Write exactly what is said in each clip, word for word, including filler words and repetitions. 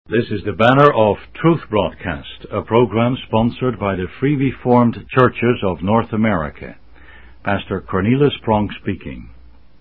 This is the banner of Truth Broadcast, a program sponsored by the Free Reformed Churches of North America. Pastor Cornelius Pronk speaking.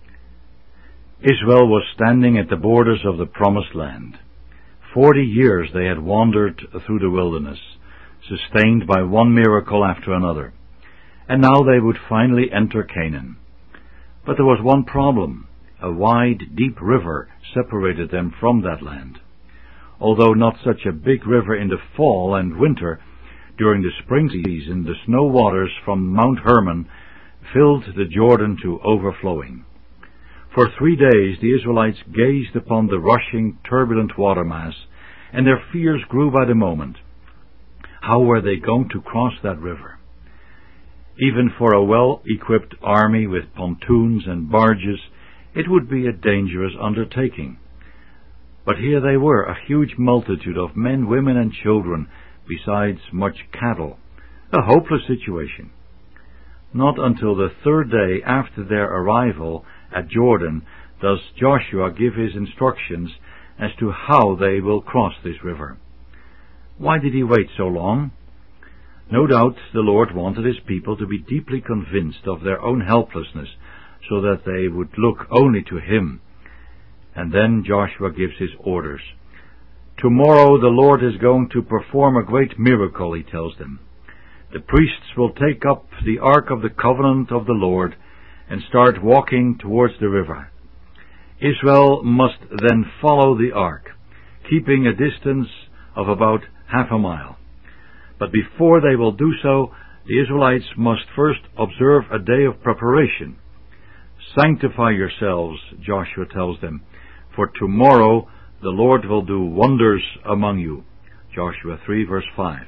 Israel was standing at the borders of the Promised Land. Forty years they had wandered through the wilderness, sustained by one miracle after another, and now they would finally enter Canaan. But there was one problem. A wide, deep river separated them from that land. Although not such a big river in the fall and winter, during the spring season the snow waters from Mount Hermon filled the Jordan to overflowing. For three days the Israelites gazed upon the rushing, turbulent water mass, and their fears grew by the moment. How were they going to cross that river? Even for a well-equipped army with pontoons and barges, it would be a dangerous undertaking. But here they were, a huge multitude of men, women, and children, besides much cattle. A hopeless situation. Not until the third day after their arrival at Jordan does Joshua give his instructions as to how they will cross this river. Why did he wait so long? No doubt the Lord wanted his people to be deeply convinced of their own helplessness, so that they would look only to him. And then Joshua gives his orders. Tomorrow the Lord is going to perform a great miracle, he tells them. The priests will take up the Ark of the Covenant of the Lord and start walking towards the river. Israel must then follow the Ark, keeping a distance of about half a mile. But before they will do so, the Israelites must first observe a day of preparation. Sanctify yourselves, Joshua tells them, for tomorrow the Lord will do wonders among you. Joshua three, verse five.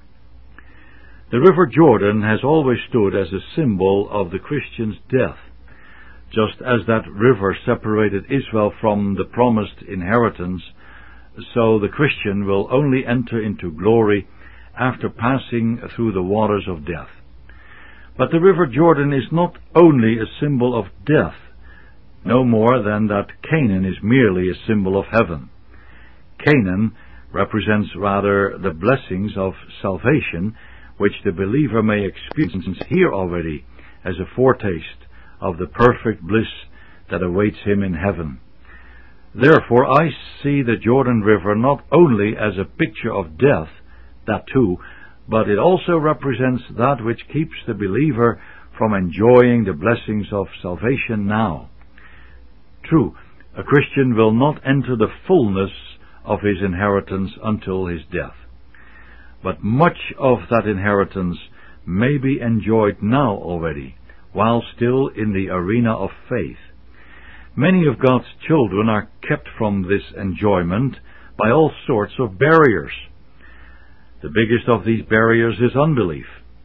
The river Jordan has always stood as a symbol of the Christian's death. Just as that river separated Israel from the promised inheritance, so the Christian will only enter into glory after passing through the waters of death. But the river Jordan is not only a symbol of death, no more than that Canaan is merely a symbol of heaven. Canaan represents rather the blessings of salvation, which the believer may experience here already as a foretaste of the perfect bliss that awaits him in heaven. Therefore I see the Jordan River not only as a picture of death, that too, but it also represents that which keeps the believer from enjoying the blessings of salvation now. True, a Christian will not enter the fullness of his inheritance until his death. But much of that inheritance may be enjoyed now already, while still in the arena of faith. Many of God's children are kept from this enjoyment by all sorts of barriers. The biggest of these barriers is unbelief.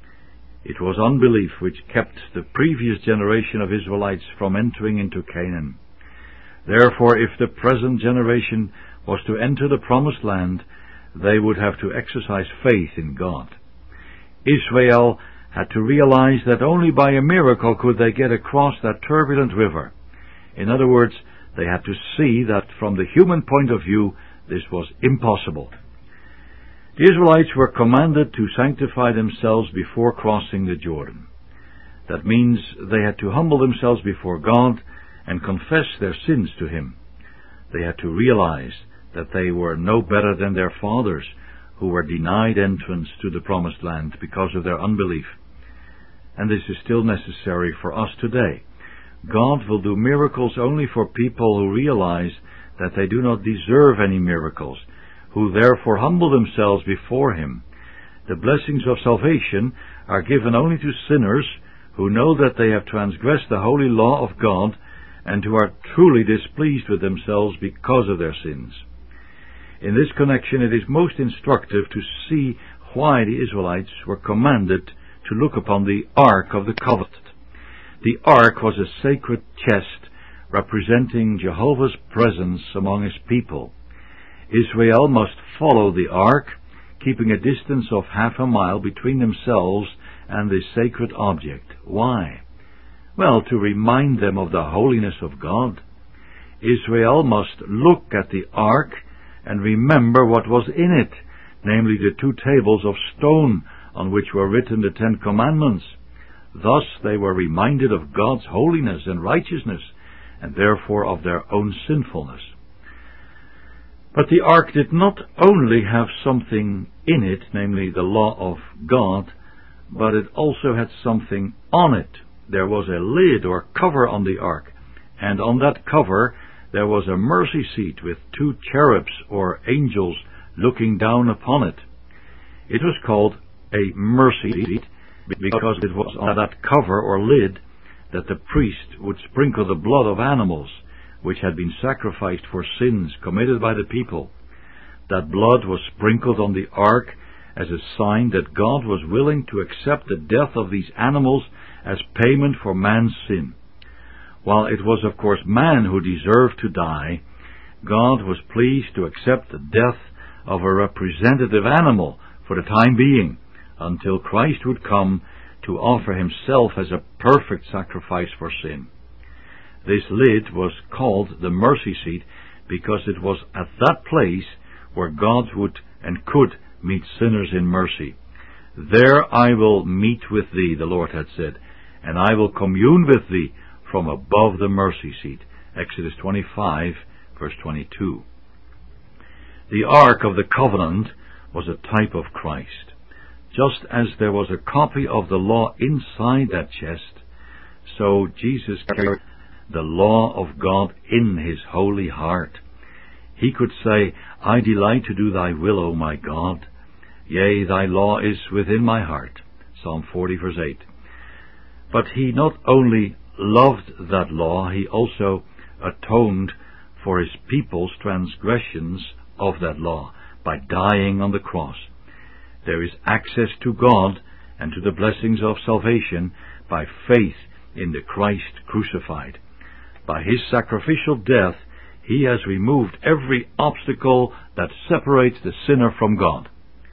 It was unbelief which kept the previous generation of Israelites from entering into Canaan. Therefore, if the present generation was to enter the Promised Land, they would have to exercise faith in God. Israel had to realize that only by a miracle could they get across that turbulent river. In other words, they had to see that from the human point of view, this was impossible. The Israelites were commanded to sanctify themselves before crossing the Jordan. That means they had to humble themselves before God and confess their sins to Him. They had to realize that they were no better than their fathers, who were denied entrance to the Promised Land because of their unbelief. And this is still necessary for us today. God will do miracles only for people who realize that they do not deserve any miracles, who therefore humble themselves before Him. The blessings of salvation are given only to sinners who know that they have transgressed the holy law of God and who are truly displeased with themselves because of their sins. In this connection, it is most instructive to see why the Israelites were commanded to look upon the Ark of the Covenant. The Ark was a sacred chest representing Jehovah's presence among His people. Israel must follow the Ark, keeping a distance of half a mile between themselves and this sacred object. Why? Well, to remind them of the holiness of God. Israel must look at the Ark and remember what was in it, namely the two tables of stone on which were written the Ten Commandments. Thus they were reminded of God's holiness and righteousness, and therefore of their own sinfulness. But the ark did not only have something in it, namely the law of God, but it also had something on it. There was a lid or cover on the ark, and on that cover there was a mercy seat with two cherubs or angels looking down upon it. It was called a mercy seat because it was on that cover or lid that the priest would sprinkle the blood of animals which had been sacrificed for sins committed by the people. That blood was sprinkled on the ark as a sign that God was willing to accept the death of these animals as payment for man's sin. While it was of course man who deserved to die, God was pleased to accept the death of a representative animal for the time being, until Christ would come to offer himself as a perfect sacrifice for sin. This lid was called the mercy seat because it was at that place where God would and could meet sinners in mercy. There I will meet with thee, the Lord had said, and I will commune with thee from above the mercy seat. Exodus twenty-five, verse twenty-two. The Ark of the Covenant was a type of Christ. Just as there was a copy of the law inside that chest, so Jesus carried the law of God in his holy heart. He could say, I delight to do thy will, O my God. Yea, thy law is within my heart. Psalm forty, verse eight. But he not only loved that law, he also atoned for his people's transgressions of that law by dying on the cross. There is access to God and to the blessings of salvation by faith in the Christ crucified. By his sacrificial death, he has removed every obstacle that separates the sinner from God.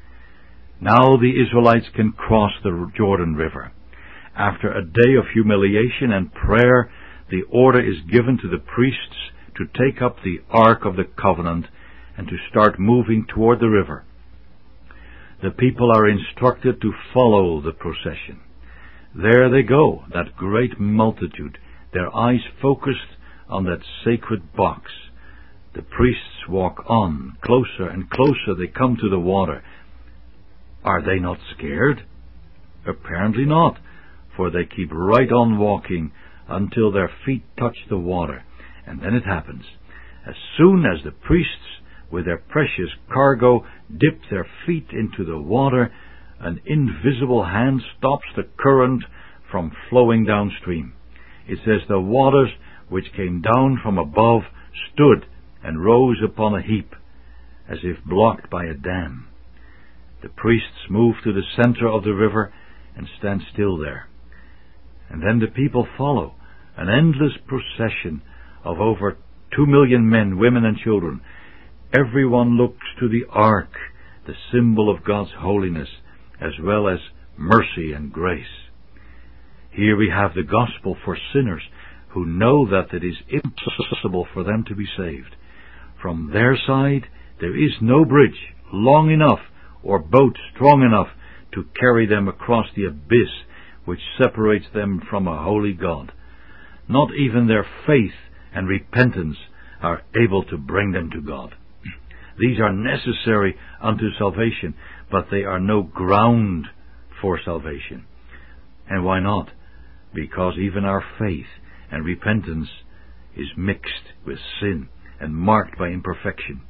Now the Israelites can cross the Jordan River. After a day of humiliation and prayer, the order is given to the priests to take up the Ark of the Covenant and to start moving toward the river. The people are instructed to follow the procession. There they go, that great multitude, their eyes focused on that sacred box. The priests walk on, closer and closer they come to the water. Are they not scared? Apparently not, for they keep right on walking until their feet touch the water, and then it happens. As soon as the priests, with their precious cargo, dip their feet into the water, an invisible hand stops the current from flowing downstream. It says the waters which came down from above stood and rose upon a heap, as if blocked by a dam. The priests move to the center of the river and stand still there. And then the people follow, an endless procession of over two million men, women and children. Everyone looks to the ark, the symbol of God's holiness, as well as mercy and grace. Here we have the gospel for sinners who know that it is impossible for them to be saved. From their side, there is no bridge long enough or boat strong enough to carry them across the abyss which separates them from a holy God. Not even their faith and repentance are able to bring them to God. These are necessary unto salvation, but they are no ground for salvation. And why not? Because even our faith and repentance is mixed with sin and marked by imperfection.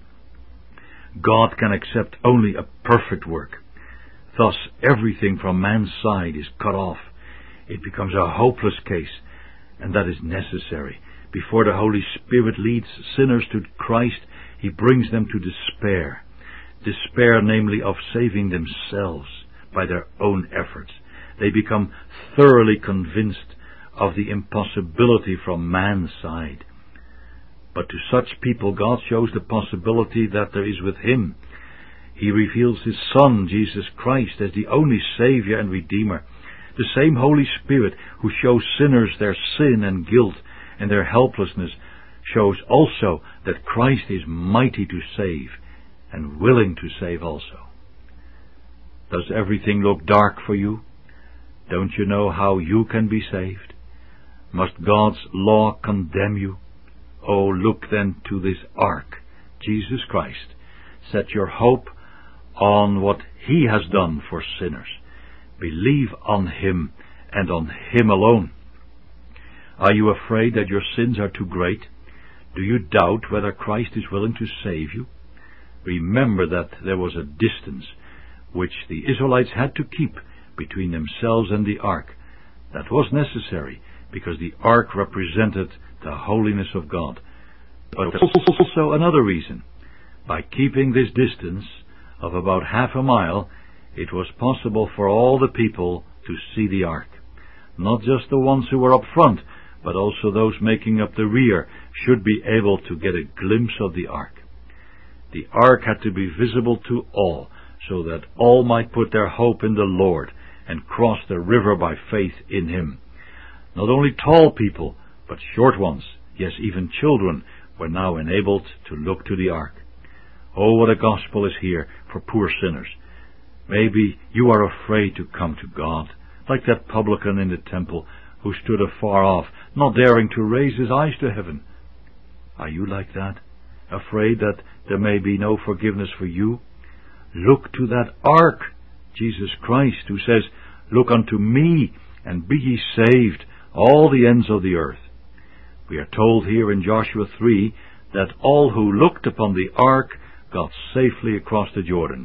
God can accept only a perfect work. Thus, everything from man's side is cut off. It becomes a hopeless case, and that is necessary. Before the Holy Spirit leads sinners to Christ, He brings them to despair. Despair, namely, of saving themselves by their own efforts. They become thoroughly convinced of the impossibility from man's side. But to such people, God shows the possibility that there is with Him. He reveals His Son, Jesus Christ, as the only Savior and Redeemer. The same Holy Spirit who shows sinners their sin and guilt and their helplessness shows also that Christ is mighty to save and willing to save also. Does everything look dark for you? Don't you know how you can be saved? Must God's law condemn you? Oh, look then to this ark, Jesus Christ. Set your hope on what He has done for sinners. Believe on Him and on Him alone. Are you afraid that your sins are too great? Do you doubt whether Christ is willing to save you? Remember that there was a distance which the Israelites had to keep between themselves and the ark. That was necessary, because the ark represented the holiness of God. But there was also another reason. By keeping this distance of about half a mile, it was possible for all the people to see the ark. Not just the ones who were up front, but also those making up the rear should be able to get a glimpse of the ark. The ark had to be visible to all, so that all might put their hope in the Lord and cross the river by faith in Him. Not only tall people, but short ones, yes, even children, were now enabled to look to the ark. Oh, what a gospel is here for poor sinners. Maybe you are afraid to come to God, like that publican in the temple who stood afar off, not daring to raise his eyes to heaven. Are you like that, afraid that there may be no forgiveness for you? Look to that ark, Jesus Christ, who says, "Look unto me, and be ye saved, all the ends of the earth." We are told here in Joshua three that all who looked upon the ark got safely across the Jordan.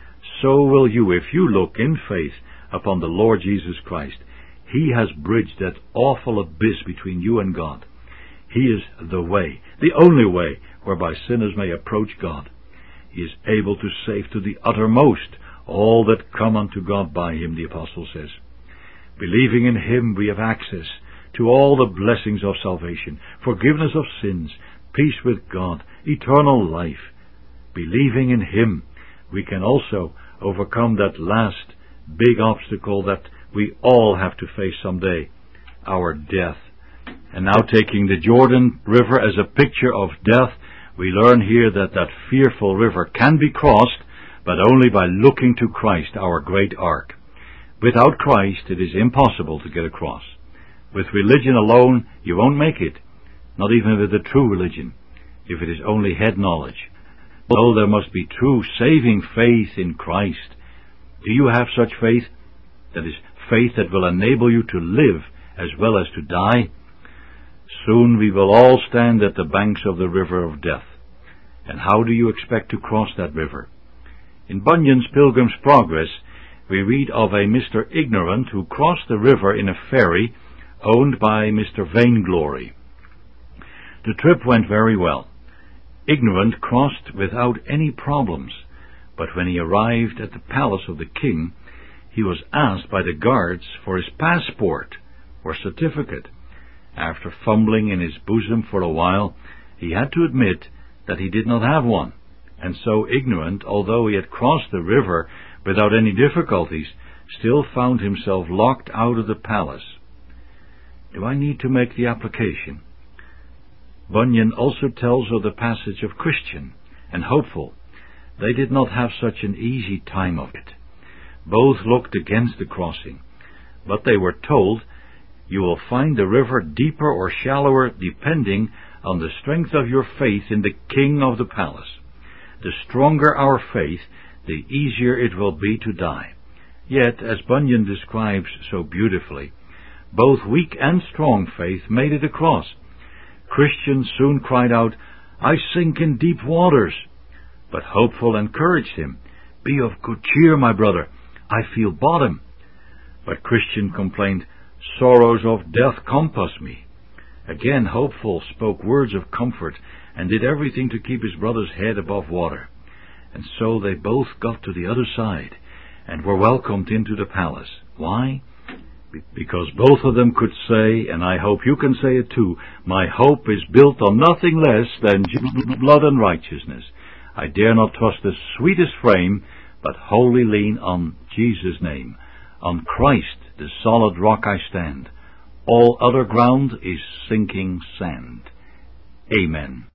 So will you if you look in faith upon the Lord Jesus Christ. He has bridged that awful abyss between you and God. He is the way, the only way, whereby sinners may approach God. He is able to save to the uttermost all that come unto God by Him, the Apostle says. Believing in Him, we have access to all the blessings of salvation, forgiveness of sins, peace with God, eternal life. Believing in Him, we can also overcome that last big obstacle that we all have to face someday, our death. And now, taking the Jordan River as a picture of death, we learn here that that fearful river can be crossed, but only by looking to Christ, our great ark. Without Christ, it is impossible to get across. With religion alone, you won't make it, not even with the true religion, if it is only head knowledge. So there must be true saving faith in Christ. Do you have such faith? That is, faith that will enable you to live as well as to die? Soon we will all stand at the banks of the river of death. And how do you expect to cross that river? In Bunyan's Pilgrim's Progress, we read of a Mister Ignorant who crossed the river in a ferry owned by Mister Vainglory. The trip went very well. Ignorant crossed without any problems, but when he arrived at the palace of the king, he was asked by the guards for his passport or certificate. After fumbling in his bosom for a while, he had to admit that he did not have one, and so Ignorant, although he had crossed the river without any difficulties, still found himself locked out of the palace. Do I need to make the application? Bunyan also tells of the passage of Christian and Hopeful. They did not have such an easy time of it. Both looked against the crossing, but they were told, "You will find the river deeper or shallower depending on the strength of your faith in the King of the palace. The stronger our faith, the easier it will be to die." Yet, as Bunyan describes so beautifully, both weak and strong faith made it across. Christian soon cried out, "I sink in deep waters." But Hopeful encouraged him, "Be of good cheer, my brother, I feel bottom." But Christian complained, "Sorrows of death compass me." Again Hopeful spoke words of comfort and did everything to keep his brother's head above water. And so they both got to the other side and were welcomed into the palace. Why? Because both of them could say, and I hope you can say it too, "My hope is built on nothing less than blood and righteousness. I dare not trust the sweetest frame, but wholly lean on Jesus' name. On Christ, the solid rock, I stand. All other ground is sinking sand." Amen.